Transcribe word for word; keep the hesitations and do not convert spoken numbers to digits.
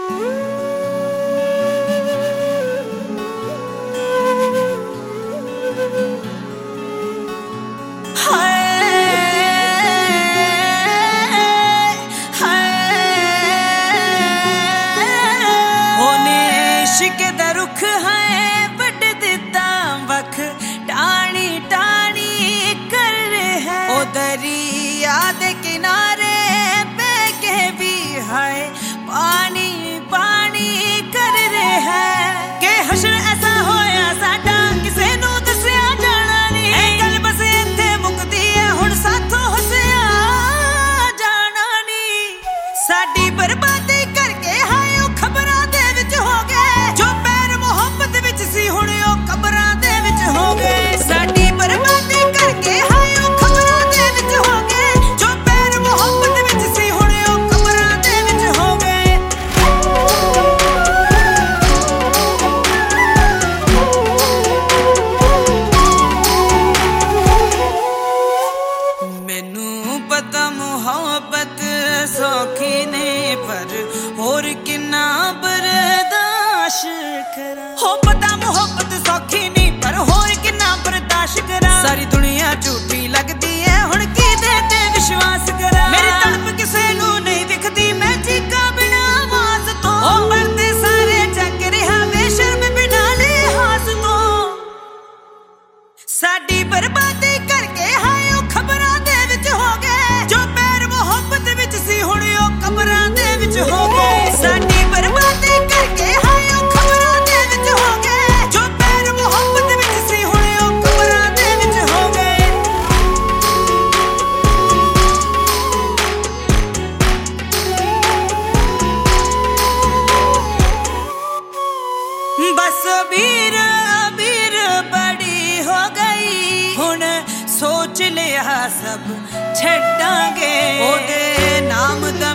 इश्क दा रुख है बड़ दिता वख टाणी टाणी कर है ओ दरिया दे किनारे पे के भी है पानी पानी कर रहे है के हशर ऐसा होया साडा किसे नू दसिया जाना नहीं ए गल बस इत्थे मुकदी है हुण साथों हसिया जाना नहीं साडी बर्बादी करके हाय ओ खबरां दे विच हो गए जो पैर मोहब्बत विच सी हुण ओ खबरां दे विच हो गए साडी बर्बादी करके हाय ओ खबरां दे विच हो गए जो पैर मोहब्बत विच सी हुण ओ खबरां दे विच हो गए मैनू पता मोहब्बत सौखी ने पर होर किन्ना बर्दाश्त करा हो पता मोहब्बत सौखी नहीं पर होर किन्ना बर्दाश्त करा सारी दुनिया झूठी लगदी है हुण किदे ते विश्वास करा मेरी तड़प किसे नू नहीं दिखदी मैं चीका बिना आवाज तो ओ मरदे सारे जग रहा बेशर्म बिना लिहाज तो साडी बर्बादी करके हाय ओ खबरां दे विच हो गए जो पैर मोहब्बत विच सी हुण ओ खबरां दे विच हो गए साडी बर्बादी करके हाय ओ खबरां दे विच हो गए जो पैर मोहब्बत विच सी हुण ओ खबरां दे विच हो गए बस अबीर अबीर बड़ी हो गई हुण सोच लिया सब छड्डांगे ओदे नाम दा